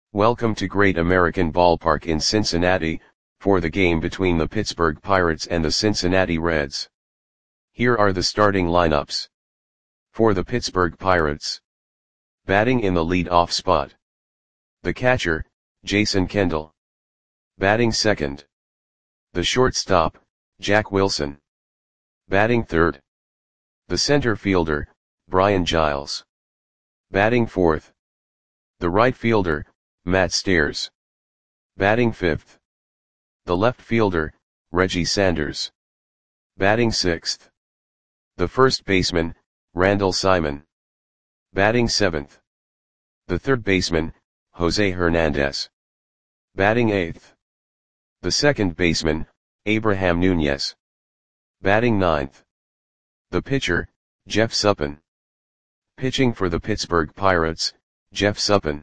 Welcome to Great American Ballpark in Cincinnati, for the game between the Pittsburgh Pirates and the Cincinnati Reds. Here are the starting lineups. For the Pittsburgh Pirates. Batting in the lead-off spot. The catcher, Jason Kendall. Batting second. The shortstop, Jack Wilson. Batting third. The center fielder, Brian Giles. Batting fourth. The right fielder, Matt Stairs. Batting fifth. The left fielder, Reggie Sanders. Batting sixth. The first baseman, Randall Simon. Batting seventh. The third baseman, Jose Hernandez. Batting eighth. The second baseman, Abraham Nunez. Batting ninth. The pitcher, Jeff Suppan. Pitching for the Pittsburgh Pirates, Jeff Suppan.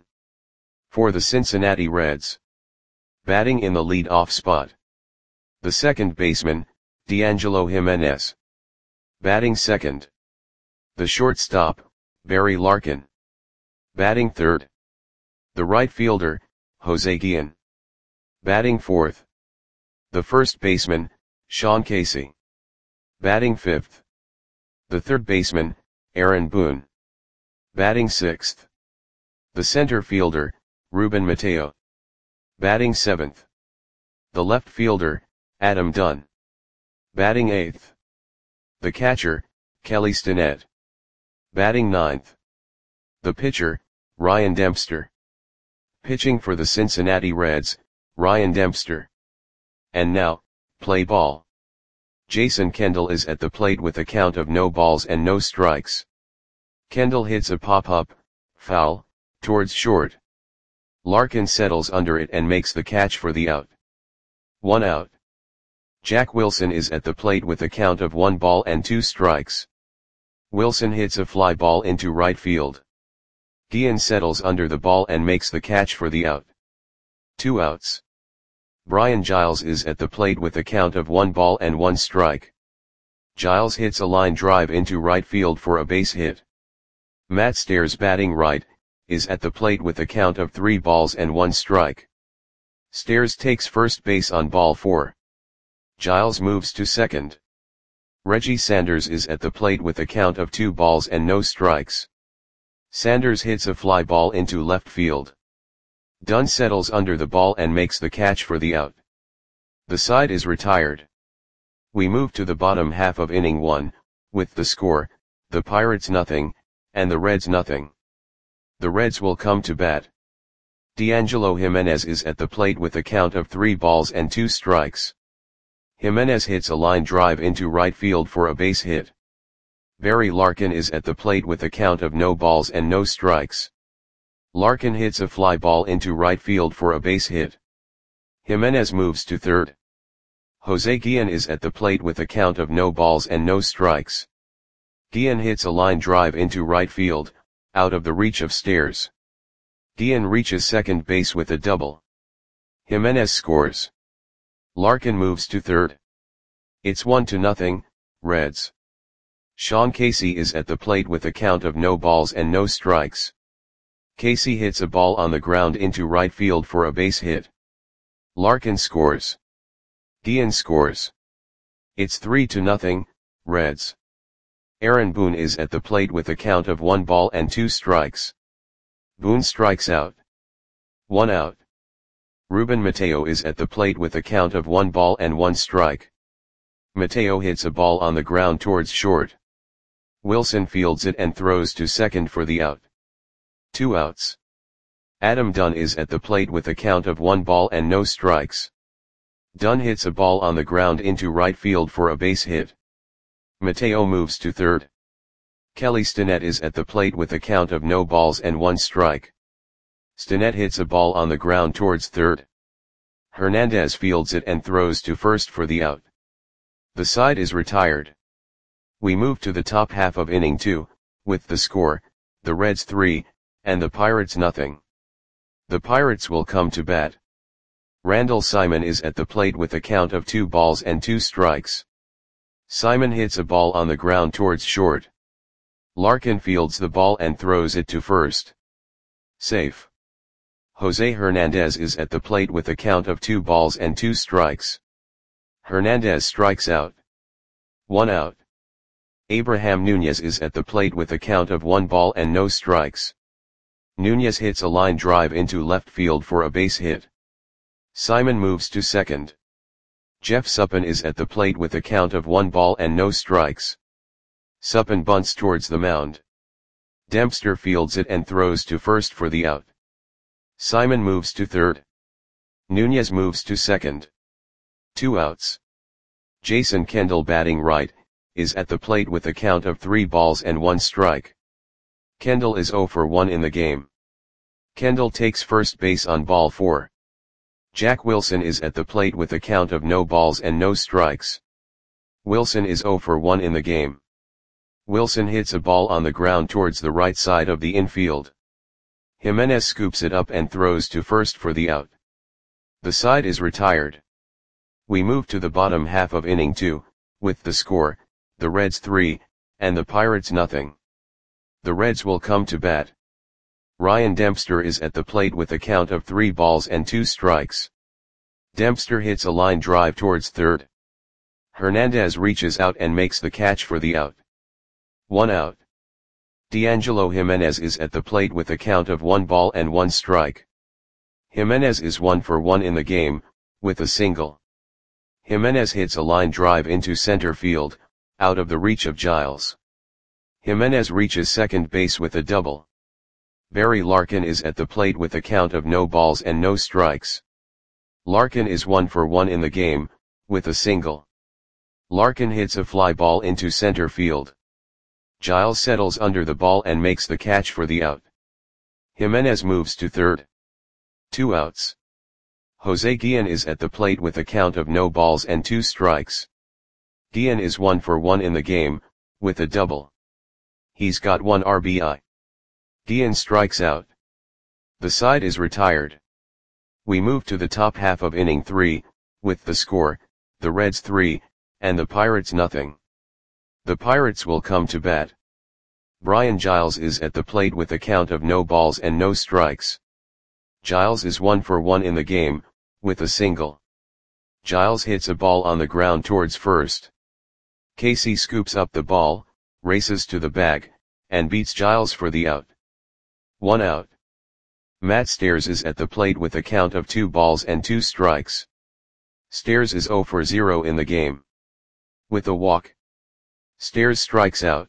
For the Cincinnati Reds. Batting in the lead-off spot. The second baseman, D'Angelo Jimenez. Batting second. The shortstop, Barry Larkin. Batting third. The right fielder, Jose Guillen. Batting fourth. The first baseman, Sean Casey. Batting fifth. The third baseman, Aaron Boone. Batting sixth. The center fielder, Ruben Mateo. Batting seventh. The left fielder, Adam Dunn. Batting eighth. The catcher, Kelly Stinnett. Batting ninth. The pitcher, Ryan Dempster. Pitching for the Cincinnati Reds, Ryan Dempster. And now, play ball. Jason Kendall is at the plate with a count of no balls and no strikes. Kendall hits a pop-up, foul, towards short. Larkin settles under it and makes the catch for the out. 1 out. Jack Wilson is at the plate with a count of 1 ball and 2 strikes. Wilson hits a fly ball into right field. Guillen settles under the ball and makes the catch for the out. 2 outs. Brian Giles is at the plate with a count of 1 ball and 1 strike. Giles hits a line drive into right field for a base hit. Matt Stairs, batting right, is at the plate with a count of 3 balls and 1 strike. Stairs takes first base on ball 4. Giles moves to second. Reggie Sanders is at the plate with a count of 2 balls and no strikes. Sanders hits a fly ball into left field. Dunn settles under the ball and makes the catch for the out. The side is retired. We move to the bottom half of inning 1, with the score, the Pirates nothing, and the Reds nothing. The Reds will come to bat. D'Angelo Jimenez is at the plate with a count of 3 balls and 2 strikes. Jimenez hits a line drive into right field for a base hit. Barry Larkin is at the plate with a count of no balls and no strikes. Larkin hits a fly ball into right field for a base hit. Jimenez moves to third. Jose Guillen is at the plate with a count of no balls and no strikes. Guillen hits a line drive into right field, out of the reach of Stairs. Guillen reaches second base with a double. Jimenez scores. Larkin moves to third. It's 1-0, Reds. Sean Casey is at the plate with a count of no balls and no strikes. Casey hits a ball on the ground into right field for a base hit. Larkin scores. Guillen scores. It's 3-0, Reds. Aaron Boone is at the plate with a count of 1 ball and 2 strikes. Boone strikes out. 1 out. Ruben Mateo is at the plate with a count of 1 ball and 1 strike. Mateo hits a ball on the ground towards short. Wilson fields it and throws to second for the out. 2 outs. Adam Dunn is at the plate with a count of 1 ball and no strikes. Dunn hits a ball on the ground into right field for a base hit. Mateo moves to third. Kelly Stinnett is at the plate with a count of no balls and 1 strike. Stinnett hits a ball on the ground towards third. Hernandez fields it and throws to first for the out. The side is retired. We move to the top half of inning 2, with the score, the Reds 3, and the Pirates nothing. The Pirates will come to bat. Randall Simon is at the plate with a count of 2 balls and 2 strikes. Simon hits a ball on the ground towards short. Larkin fields the ball and throws it to first. Safe. Jose Hernandez is at the plate with a count of 2 balls and 2 strikes. Hernandez strikes out. 1 out. Abraham Nunez is at the plate with a count of 1 ball and no strikes. Nunez hits a line drive into left field for a base hit. Simon moves to second. Jeff Suppan is at the plate with a count of 1 ball and no strikes. Suppan bunts towards the mound. Dempster fields it and throws to first for the out. Simon moves to third. Nunez moves to second. 2 outs. Jason Kendall, batting right, is at the plate with a count of 3 balls and 1 strike. Kendall is 0 for 1 in the game. Kendall takes first base on ball 4. Jack Wilson is at the plate with a count of no balls and no strikes. Wilson is 0 for 1 in the game. Wilson hits a ball on the ground towards the right side of the infield. Jimenez scoops it up and throws to first for the out. The side is retired. We move to the bottom half of inning 2, with the score, the Reds 3, and the Pirates nothing. The Reds will come to bat. Ryan Dempster is at the plate with a count of 3 balls and 2 strikes. Dempster hits a line drive towards third. Hernandez reaches out and makes the catch for the out. 1 out. D'Angelo Jimenez is at the plate with a count of 1 ball and 1 strike. Jimenez is 1 for 1 in the game, with a single. Jimenez hits a line drive into center field, out of the reach of Giles. Jimenez reaches second base with a double. Barry Larkin is at the plate with a count of no balls and no strikes. Larkin is 1 for 1 in the game, with a single. Larkin hits a fly ball into center field. Giles settles under the ball and makes the catch for the out. Jimenez moves to third. 2 outs. Jose Guillen is at the plate with a count of no balls and 2 strikes. Guillen is 1 for 1 in the game, with a double. He's got 1 RBI. Guillen strikes out. The side is retired. We move to the top half of inning 3, with the score, the Reds 3, and the Pirates nothing. The Pirates will come to bat. Brian Giles is at the plate with a count of no balls and no strikes. Giles is 1 for 1 in the game, with a single. Giles hits a ball on the ground towards first. Casey scoops up the ball, races to the bag, and beats Giles for the out. 1 out. Matt Stairs is at the plate with a count of 2 balls and 2 strikes. Stairs is 0 for 0 in the game. With a walk. Stairs strikes out.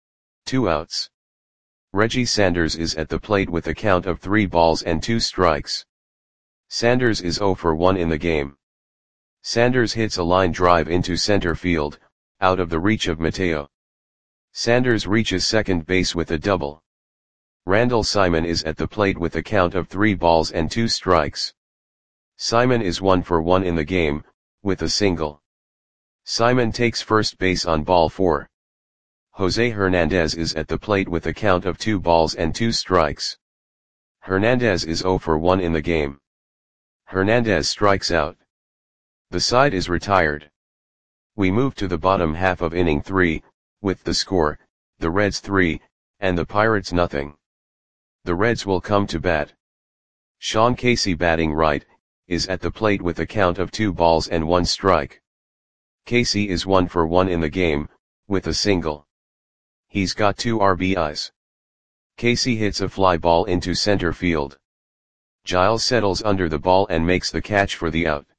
2 outs. Reggie Sanders is at the plate with a count of 3 balls and 2 strikes. Sanders is 0 for 1 in the game. Sanders hits a line drive into center field, out of the reach of Mateo. Sanders reaches second base with a double. Randall Simon is at the plate with a count of 3 balls and 2 strikes. Simon is 1 for 1 in the game, with a single. Simon takes first base on ball 4. Jose Hernandez is at the plate with a count of 2 balls and 2 strikes. Hernandez is 0 for 1 in the game. Hernandez strikes out. The side is retired. We move to the bottom half of inning 3, with the score, the Reds 3, and the Pirates nothing. The Reds will come to bat. Sean Casey, batting right, is at the plate with a count of 2 balls and 1 strike. Casey is 1 for 1 in the game, with a single. He's got 2 RBIs. Casey hits a fly ball into center field. Giles settles under the ball and makes the catch for the out.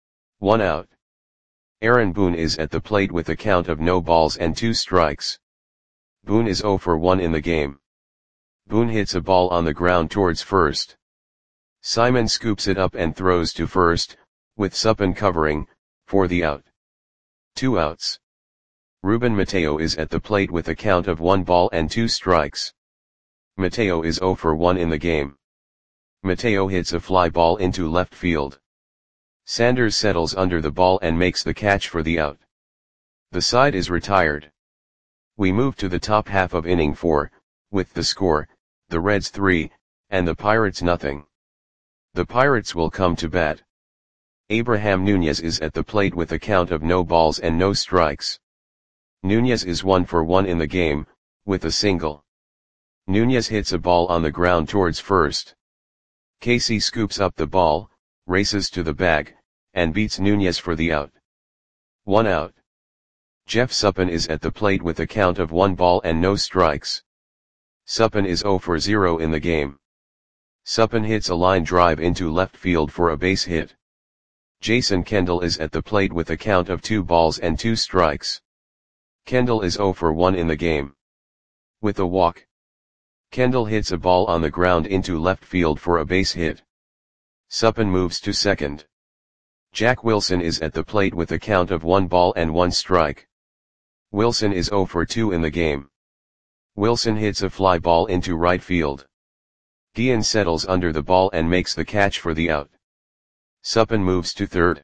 1 out. Aaron Boone is at the plate with a count of no balls and 2 strikes. Boone is 0 for 1 in the game. Boone hits a ball on the ground towards first. Simon scoops it up and throws to first, with Suppan covering, for the out. 2 outs. Ruben Mateo is at the plate with a count of 1 ball and 2 strikes. Mateo is 0 for 1 in the game. Mateo hits a fly ball into left field. Sanders settles under the ball and makes the catch for the out. The side is retired. We move to the top half of inning 4, with the score, the Reds 3, and the Pirates nothing. The Pirates will come to bat. Abraham Nunez is at the plate with a count of no balls and no strikes. Nunez is 1 for 1 in the game, with a single. Nunez hits a ball on the ground towards first. Casey scoops up the ball, races to the bag, and beats Nunez for the out. 1 out. Jeff Suppan is at the plate with a count of 1 ball and no strikes. Suppan is 0 for 0 in the game. Suppan hits a line drive into left field for a base hit. Jason Kendall is at the plate with a count of 2 balls and 2 strikes. Kendall is 0 for 1 in the game. With a walk, Kendall hits a ball on the ground into left field for a base hit. Suppan moves to second. Jack Wilson is at the plate with a count of 1 ball and 1 strike. Wilson is 0 for 2 in the game. Wilson hits a fly ball into right field. Guillen settles under the ball and makes the catch for the out. Suppan moves to third.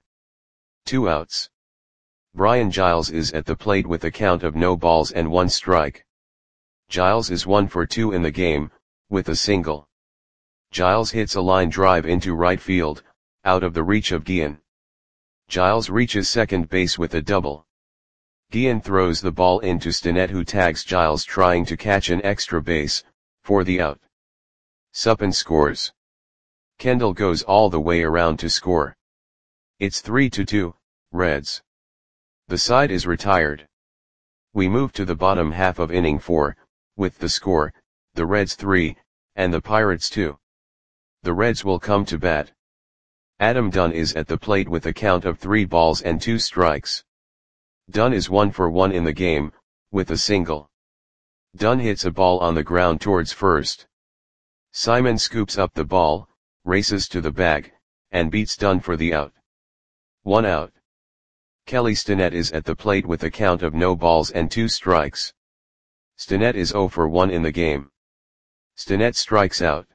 2 outs. Brian Giles is at the plate with a count of no balls and 1 strike. Giles is 1 for 2 in the game, with a single. Giles hits a line drive into right field, out of the reach of Guillen. Giles reaches second base with a double. Guillen throws the ball into Stinnett, who tags Giles trying to catch an extra base, for the out. Suppan scores. Kendall goes all the way around to score. It's 3-2, Reds. The side is retired. We move to the bottom half of inning 4, with the score, the Reds 3, and the Pirates 2. The Reds will come to bat. Adam Dunn is at the plate with a count of 3 balls and 2 strikes. Dunn is 1 for 1 in the game, with a single. Dunn hits a ball on the ground towards first. Simon scoops up the ball, races to the bag, and beats Dunn for the out. 1 out. Kelly Stinnett is at the plate with a count of no balls and 2 strikes. Stinnett is 0 for 1 in the game. Stinnett strikes out.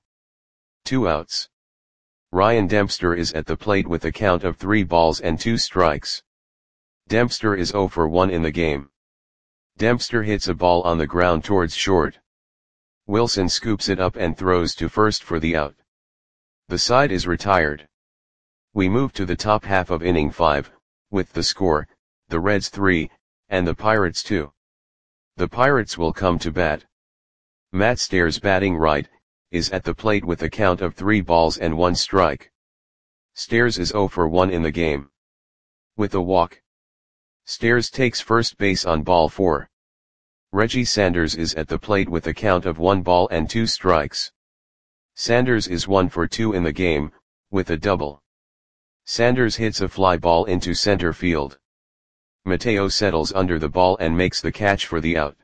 2 outs. Ryan Dempster is at the plate with a count of 3 balls and 2 strikes. Dempster is 0 for 1 in the game. Dempster hits a ball on the ground towards short. Wilson scoops it up and throws to first for the out. The side is retired. We move to the top half of inning 5, with the score, the Reds 3, and the Pirates 2. The Pirates will come to bat. Matt Stairs, batting right, is at the plate with a count of 3 balls and 1 strike. Stairs is 0 for 1 in the game. With a walk, Stairs takes first base on ball 4. Reggie Sanders is at the plate with a count of 1 ball and 2 strikes. Sanders is 1 for 2 in the game, with a double. Sanders hits a fly ball into center field. Mateo settles under the ball and makes the catch for the out.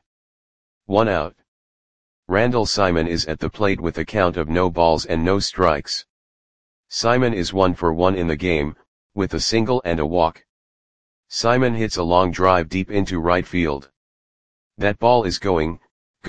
1 out. Randall Simon is at the plate with a count of no balls and no strikes. Simon is 1 for 1 in the game, with a single and a walk. Simon hits a long drive deep into right field. That ball is gone.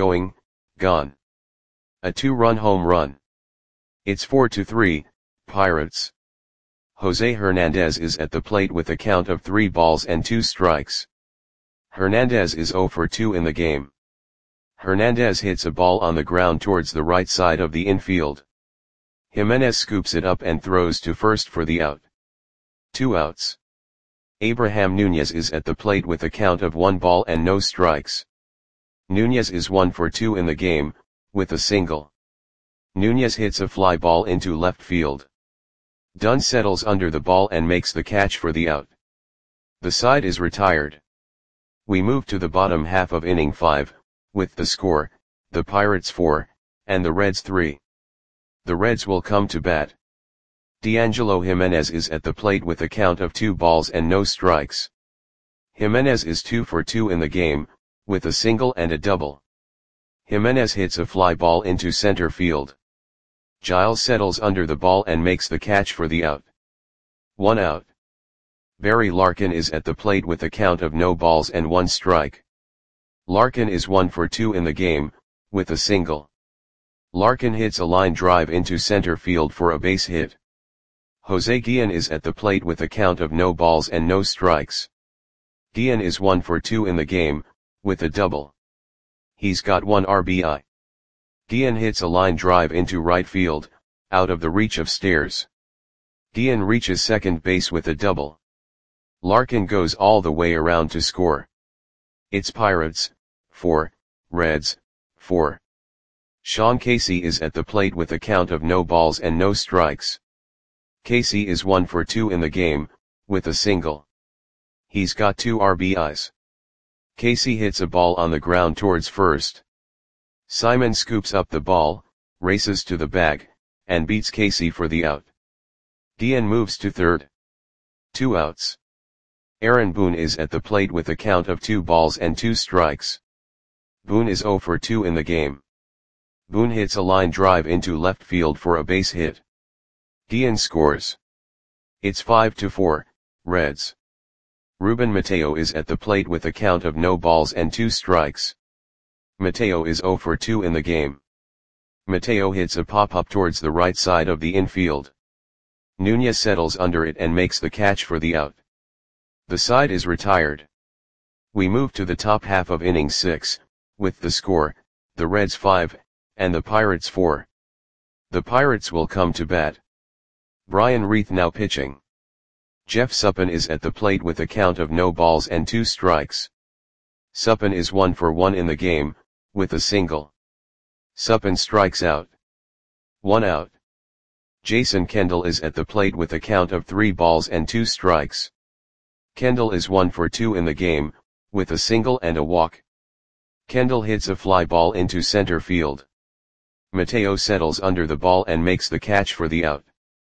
A 2-run home run. It's 4-3, Pirates. Jose Hernandez is at the plate with a count of 3 balls and 2 strikes. Hernandez is 0 for 2 in the game. Hernandez hits a ball on the ground towards the right side of the infield. Jimenez scoops it up and throws to first for the out. 2 outs. Abraham Nunez is at the plate with a count of 1 ball and no strikes. Nunez is 1 for 2 in the game, with a single. Nunez hits a fly ball into left field. Dunn settles under the ball and makes the catch for the out. The side is retired. We move to the bottom half of inning 5, with the score, the Pirates 4, and the Reds 3. The Reds will come to bat. D'Angelo Jimenez is at the plate with a count of 2 balls and no strikes. Jimenez is 2 for 2 in the game, with a single and a double. Jimenez hits a fly ball into center field. Giles settles under the ball and makes the catch for the out. 1 out. Barry Larkin is at the plate with a count of no balls and 1 strike. Larkin is 1 for 2 in the game, with a single. Larkin hits a line drive into center field for a base hit. Jose Guillen is at the plate with a count of no balls and no strikes. Guillen is 1 for 2 in the game, with a double. He's got 1 RBI. Guillen hits a line drive into right field, out of the reach of Stairs. Guillen reaches second base with a double. Larkin goes all the way around to score. It's Pirates 4, Reds 4. Sean Casey is at the plate with a count of no balls and no strikes. Casey is 1 for 2 in the game, with a single. He's got 2 RBIs. Casey hits a ball on the ground towards first. Simon scoops up the ball, races to the bag, and beats Casey for the out. Dian moves to third. 2 outs. Aaron Boone is at the plate with a count of 2 balls and 2 strikes. Boone is 0 for 2 in the game. Boone hits a line drive into left field for a base hit. Dian scores. It's 5-4, Reds. Ruben Mateo is at the plate with a count of no balls and 2 strikes. Mateo is 0 for 2 in the game. Mateo hits a pop-up towards the right side of the infield. Nunez settles under it and makes the catch for the out. The side is retired. We move to the top half of inning 6, with the score, the Reds 5, and the Pirates 4. The Pirates will come to bat. Brian Reith now pitching. Jeff Suppan is at the plate with a count of no balls and 2 strikes. Suppan is 1 for 1 in the game, with a single. Suppan strikes out. 1 out. Jason Kendall is at the plate with a count of 3 balls and 2 strikes. Kendall is 1 for 2 in the game, with a single and a walk. Kendall hits a fly ball into center field. Mateo settles under the ball and makes the catch for the out.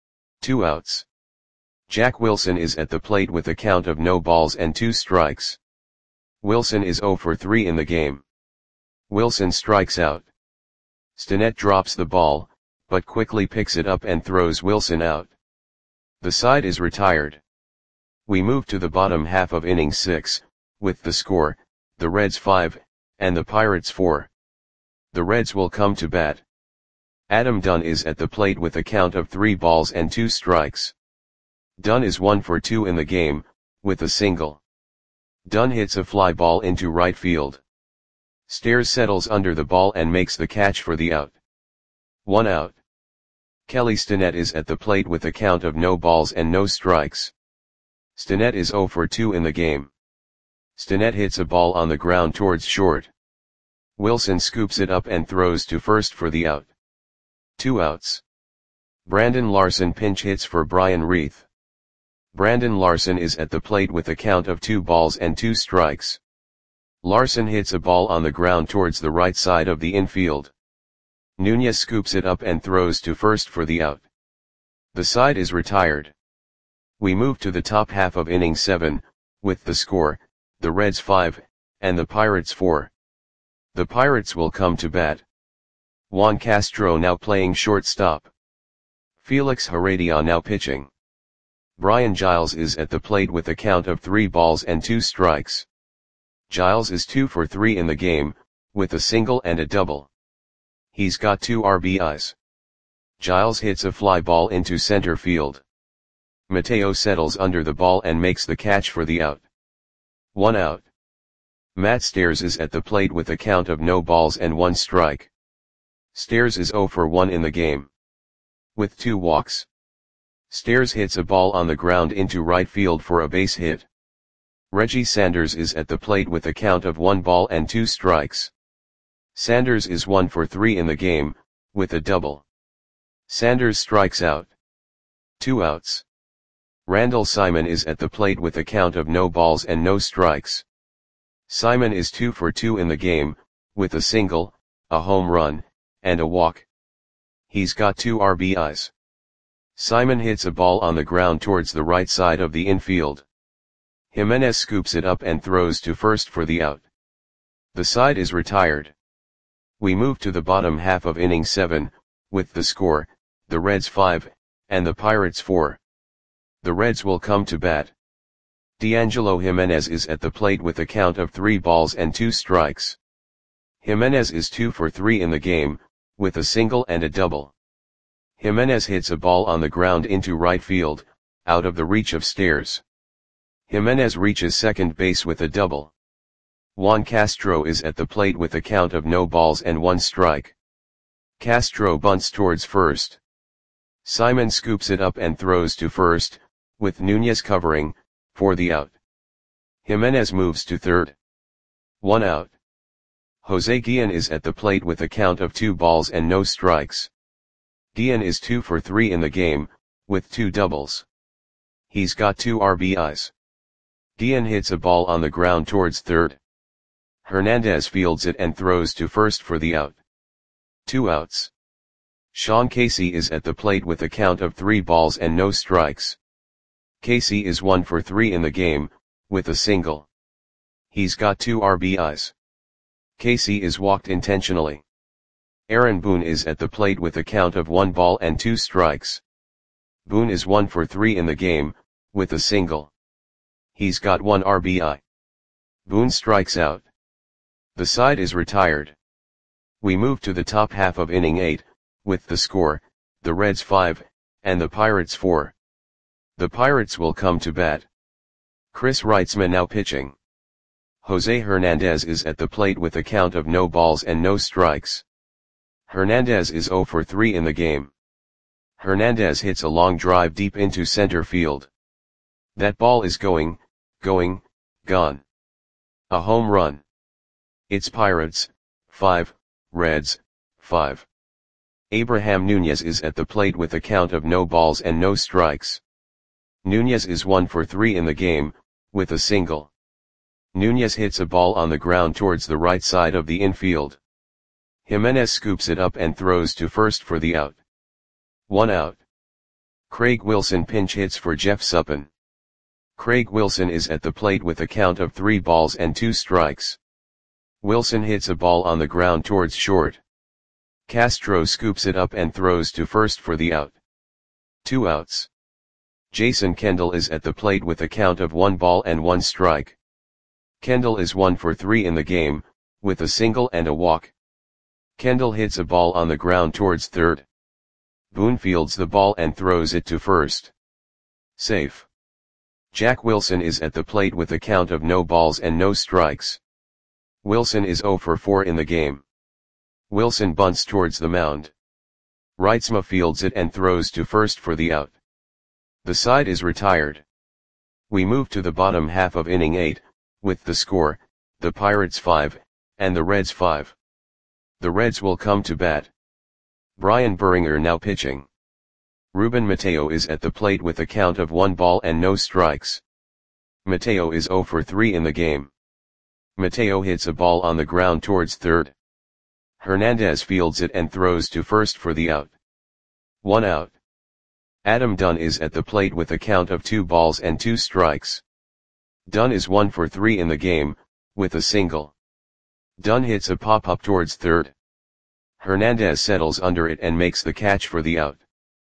2 outs. Jack Wilson is at the plate with a count of no balls and 2 strikes. Wilson is 0 for 3 in the game. Wilson strikes out. Stinnett drops the ball, but quickly picks it up and throws Wilson out. The side is retired. We move to the bottom half of inning 6, with the score, the Reds 5, and the Pirates 4. The Reds will come to bat. Adam Dunn is at the plate with a count of 3 balls and 2 strikes. Dunn is 1 for 2 in the game, with a single. Dunn hits a fly ball into right field. Stairs settles under the ball and makes the catch for the out. 1 out. Kelly Stinnett is at the plate with a count of no balls and no strikes. Stinnett is 0 for 2 in the game. Stinnett hits a ball on the ground towards short. Wilson scoops it up and throws to first for the out. 2 outs. Brandon Larson pinch hits for Brian Reith. Brandon Larson is at the plate with a count of 2 balls and 2 strikes. Larson hits a ball on the ground towards the right side of the infield. Nunez scoops it up and throws to first for the out. The side is retired. We move to the top half of inning 7, with the score, the Reds 5, and the Pirates 4. The Pirates will come to bat. Juan Castro now playing shortstop. Felix Heredia now pitching. Brian Giles is at the plate with a count of 3 balls and 2 strikes. Giles is 2 for 3 in the game, with a single and a double. He's got 2 RBIs. Giles hits a fly ball into center field. Mateo settles under the ball and makes the catch for the out. 1 out. Matt Stairs is at the plate with a count of no balls and 1 strike. Stairs is 0 for 1 in the game. With 2 walks. Stairs hits a ball on the ground into right field for a base hit. Reggie Sanders is at the plate with a count of 1 ball and 2 strikes. Sanders is 1 for 3 in the game, with a double. Sanders strikes out. 2 outs. Randall Simon is at the plate with a count of no balls and no strikes. Simon is 2 for 2 in the game, with a single, a home run, and a walk. He's got 2 RBIs. Simon hits a ball on the ground towards the right side of the infield. Jimenez scoops it up and throws to first for the out. The side is retired. We move to the bottom half of inning 7, with the score, the Reds 5, and the Pirates 4. The Reds will come to bat. D'Angelo Jimenez is at the plate with a count of 3 balls and 2 strikes. Jimenez is 2 for 3 in the game, with a single and a double. Jimenez hits a ball on the ground into right field, out of the reach of Stairs. Jimenez reaches second base with a double. Juan Castro is at the plate with a count of no balls and 1 strike. Castro bunts towards first. Simon scoops it up and throws to first, with Nunez covering, for the out. Jimenez moves to third. 1 out. Jose Guillen is at the plate with a count of 2 balls and no strikes. Guillen is 2 for 3 in the game, with 2 doubles. He's got 2 RBIs. Guillen hits a ball on the ground towards third. Hernandez fields it and throws to first for the out. 2 outs. Sean Casey is at the plate with a count of 3 balls and no strikes. Casey is 1 for 3 in the game, with a single. He's got 2 RBIs. Casey is walked intentionally. Aaron Boone is at the plate with a count of 1 ball and 2 strikes. Boone is 1 for 3 in the game, with a single. He's got 1 RBI. Boone strikes out. The side is retired. We move to the top half of inning 8, with the score, the Reds 5, and the Pirates 4. The Pirates will come to bat. Chris Reitzma now pitching. Jose Hernandez is at the plate with a count of no balls and no strikes. Hernandez is 0 for 3 in the game. Hernandez hits a long drive deep into center field. That ball is going, gone. A home run. It's Pirates, 5, Reds, 5. Abraham Nunez is at the plate with a count of no balls and no strikes. Nunez is 1 for 3 in the game, with a single. Nunez hits a ball on the ground towards the right side of the infield. Jimenez scoops it up and throws to first for the out. 1 out. Craig Wilson pinch hits for Jeff Suppan. Craig Wilson is at the plate with a count of 3 balls and 2 strikes. Wilson hits a ball on the ground towards short. Castro scoops it up and throws to first for the out. 2 outs. Jason Kendall is at the plate with a count of 1 ball and 1 strike. Kendall is 1 for 3 in the game, with a single and a walk. Kendall hits a ball on the ground towards third. Boone fields the ball and throws it to first. Safe. Jack Wilson is at the plate with a count of no balls and no strikes. Wilson is 0 for 4 in the game. Wilson bunts towards the mound. Reitzma fields it and throws to first for the out. The side is retired. We move to the bottom half of inning 8, with the score, the Pirates 5, and the Reds 5. The Reds will come to bat. Brian Buringer now pitching. Ruben Mateo is at the plate with a count of 1 ball and no strikes. Mateo is 0 for 3 in the game. Mateo hits a ball on the ground towards third. Hernandez fields it and throws to first for the out. 1 out. Adam Dunn is at the plate with a count of 2 balls and 2 strikes. Dunn is 1 for 3 in the game, with a single. Dunn hits a pop-up towards third. Hernandez settles under it and makes the catch for the out.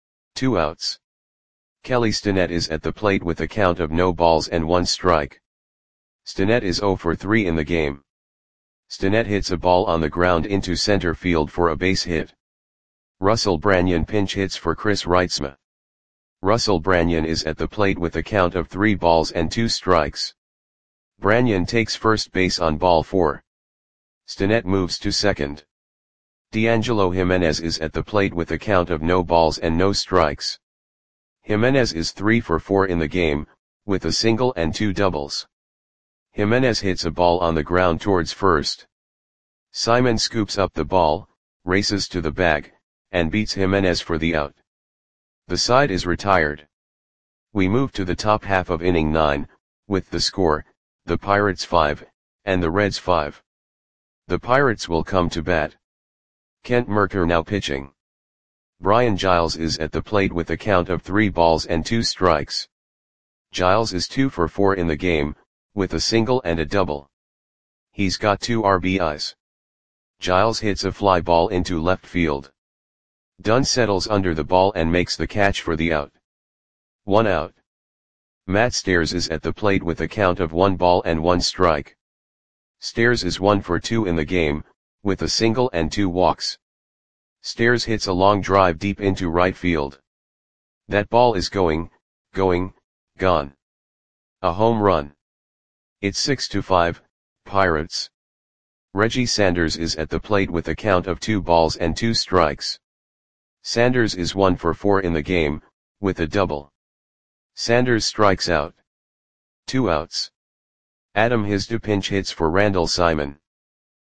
2 outs. Kelly Stinnett is at the plate with a count of no balls and 1 strike. Stinnett is 0 for 3 in the game. Stinnett hits a ball on the ground into center field for a base hit. Russell Branyan pinch hits for Chris Reitzma. Russell Branyan is at the plate with a count of 3 balls and 2 strikes. Branyan takes first base on ball 4. Stinnett moves to second. D'Angelo Jimenez is at the plate with a count of no balls and no strikes. Jimenez is 3 for 4 in the game, with a single and 2 doubles. Jimenez hits a ball on the ground towards first. Simon scoops up the ball, races to the bag, and beats Jimenez for the out. The side is retired. We move to the top half of inning 9, with the score, the Pirates 5, and the Reds 5. The Pirates will come to bat. Kent Mercker now pitching. Brian Giles is at the plate with a count of 3 balls and 2 strikes. Giles is 2 for 4 in the game, with a single and a double. He's got 2 RBIs. Giles hits a fly ball into left field. Dunn settles under the ball and makes the catch for the out. 1 out. Matt Stairs is at the plate with a count of 1 ball and 1 strike. Stairs is 1 for 2 in the game, with a single and 2 walks. Stairs hits a long drive deep into right field. That ball is going, gone. A home run. It's 6-5, Pirates. Reggie Sanders is at the plate with a count of 2 balls and 2 strikes. Sanders is 1 for 4 in the game, with a double. Sanders strikes out. 2 outs. Adam Hizda pinch hits for Randall Simon.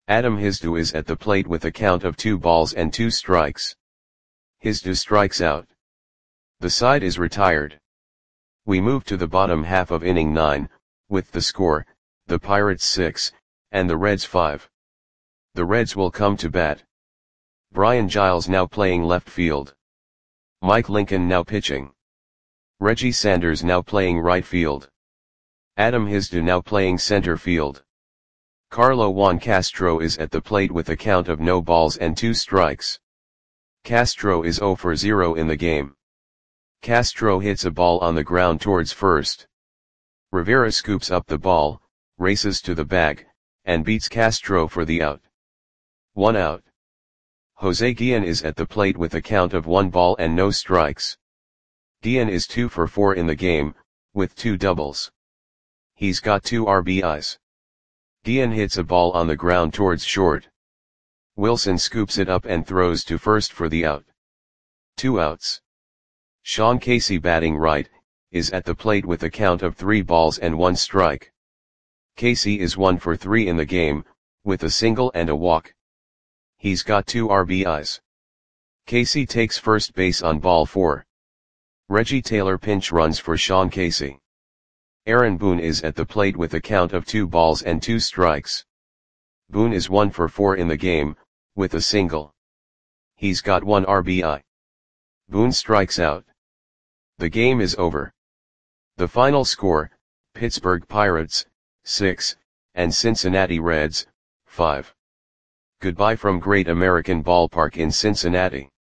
Adam Hizdu is at the plate with a count of 2 balls and 2 strikes. Hizdu strikes out. The side is retired. We move to the bottom half of inning 9, with the score, the Pirates 6, and the Reds 5. The Reds will come to bat. Brian Giles now playing left field. Mike Lincoln now pitching. Reggie Sanders now playing right field. Adam Hizdu now playing center field. Carlo Juan Castro is at the plate with a count of no balls and 2 strikes. Castro is 0 for 0 in the game. Castro hits a ball on the ground towards first. Rivera scoops up the ball, races to the bag, and beats Castro for the out. 1 out. Jose Guillen is at the plate with a count of 1 ball and no strikes. Guillen is 2 for 4 in the game, with 2 doubles. He's got 2 RBIs. Guillen hits a ball on the ground towards short. Wilson scoops it up and throws to first for the out. 2 outs. Sean Casey batting right, is at the plate with a count of 3 balls and 1 strike. Casey is 1 for 3 in the game, with a single and a walk. He's got 2 RBIs. Casey takes first base on ball 4. Reggie Taylor pinch runs for Sean Casey. Aaron Boone is at the plate with a count of 2 balls and 2 strikes. Boone is 1 for 4 in the game, with a single. He's got 1 RBI. Boone strikes out. The game is over. The final score, Pittsburgh Pirates, 6, and Cincinnati Reds, 5. Goodbye from Great American Ballpark in Cincinnati.